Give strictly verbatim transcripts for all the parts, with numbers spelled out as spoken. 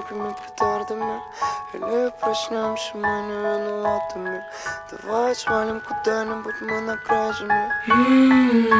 громкими петардами. Или проснемся мы не виноватыми. Давай свалим куда-нибудь, мы на край земли.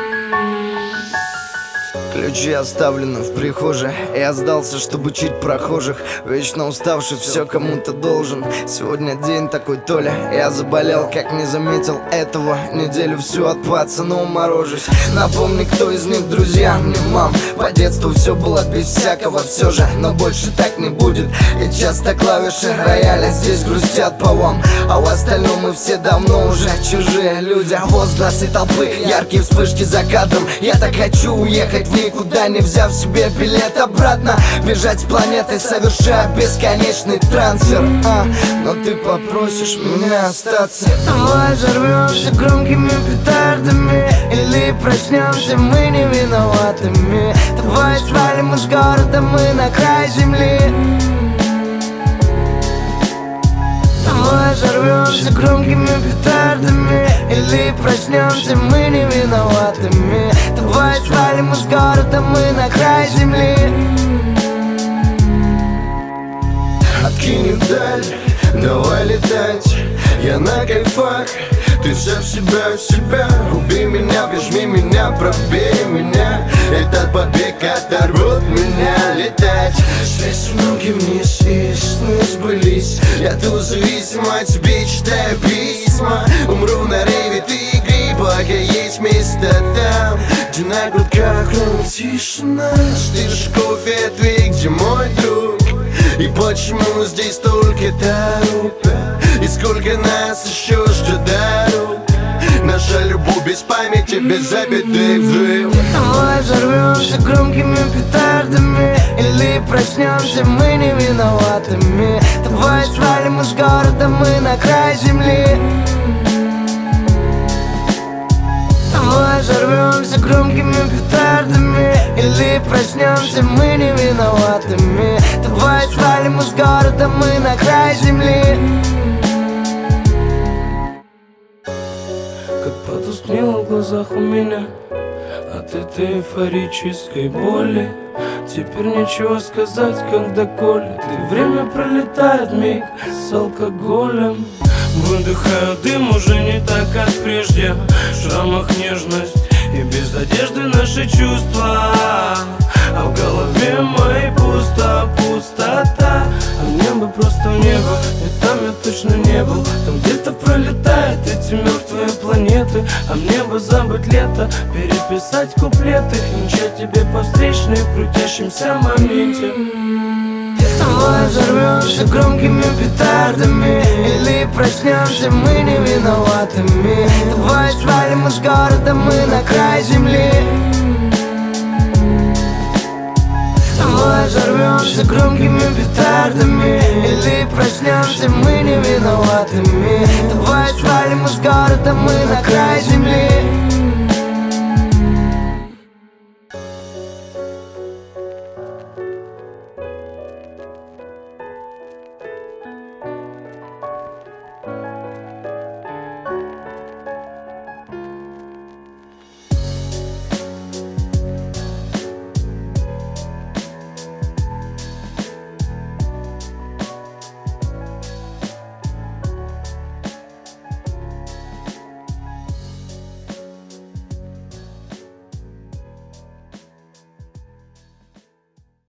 Ключи оставлены в прихожей. Я сдался, чтобы учить прохожих. Вечно уставший, все кому-то должен. Сегодня день такой, Толя. Я заболел, как не заметил этого. Неделю всю от пацана уморожусь. Напомни, кто из них друзья мне, мам. По детству все было без всякого все же, но больше так не будет. И часто клавиши рояля здесь грустят по вам. А в остальном мы все давно уже чужие люди. Возгласы толпы, яркие вспышки за кадром. Я так хочу уехать в никуда, не взяв себе билет обратно. Бежать с планеты, совершая бесконечный трансфер, а, но ты попросишь меня остаться. Давай взорвемся громкими петардами. Или проснемся мы не виноватыми. Давай свалим из города, мы на край земли. Давай взорвемся громкими петардами. Или проснемся мы не виноватыми. Давай свалим из города, мы на край земли. Откинь даль, давай летать. Я на кайфах, ты вся в себя, в себя. Убей меня, прижми меня, пробей меня. Этот побег оторвет меня летать. Связь с ноги вниз, и сны сбылись. Я тут зависим от тебе, читаю письма. Умру на рейве, ты игри, пока есть место там, где на грудках хранит тишина. Стишь кофе, ты где мой друг? И почему здесь столько толпы? И сколько нас еще ждет дорог? Наша любовь без памяти, без забитых взрывов. Давай взорвемся громкими петардами. Или проснемся мы не виноватыми. Давай свалим из города, мы на край земли. Давай взорвемся громкими петардами. Или проснемся мы не виноватыми. Давай свалим из города, мы на край земли. Как потускнело в глазах у меня от этой эйфорической боли. Теперь нечего сказать, когда колет, и время пролетает миг с алкоголем. Выдыхаю дым уже не так, как прежде. В шрамах нежность и без одежды наши чувства. А в голове моей пусто, пустота. А небо просто небо, и там я точно не был. Там где-то пролетают эти мертвые планеты. А мне бы забыть лето, переписать куплеты и мчать тебе по встречной в крутящемся моменте. Давай взорвемся громкими петардами. Или проснемся мы не виноватыми. Давай свалим из города, мы на край земли. Давай взорвемся громкими петардами. Или проснемся мы не виноватыми. Давай свалим из города, мы на край земли.